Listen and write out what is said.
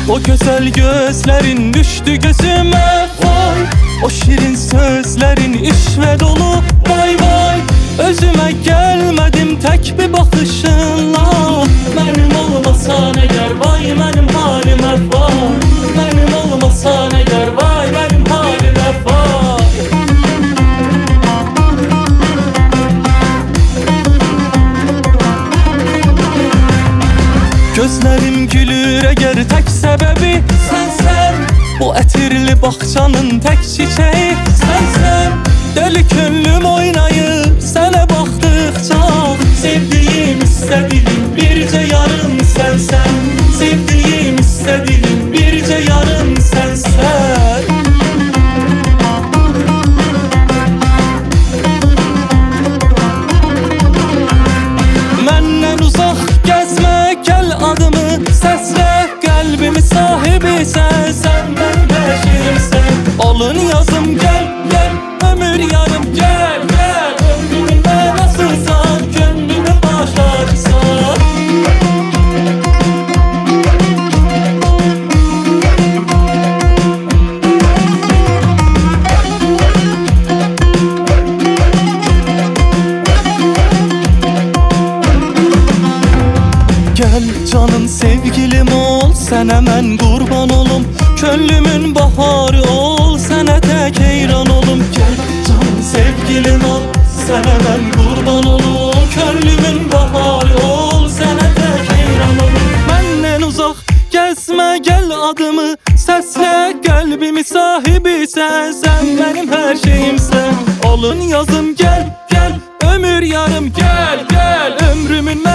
O güzel gözlerin düştü gözüme vay. O şirin sözlerin işve dolu vay vay. Özüme gelmedim tek bir bakışınla. Benim olmasan eğer vay benim halime vay. Benim olmasan eğer vay benim halime vay. Gözlerim gülür eğer tek sebebi sensen. Bu etirli bahçanın tek çiçeği sensen. Deli könlüm oynayıp sana baktıkça. Sevdiğim istediğim birce yarım sensen. Sevdiğim istediğim birce yarım sensen. Menden uzak gezme gel adımı sesle. Kalbimi sahibi sensen, ben peşimsen. Olun yazım gel gel ömür yarım gel gel. Ömrümde nasılsan gönlümü başlarsan. Gel canım sevgilim ol, sen hemen kurban olum. Könlümün baharı ol, sana tek heyran olum. Gel canım sevgilim ol, sen hemen kurban olum. Könlümün baharı ol, sana tek heyran olum. Benden uzak gezme gel adımı sesle. Kalbimi sahibi sen benim her şeyimsen. Olun yazım gel gel ömür yarım gel gel. Ömrümün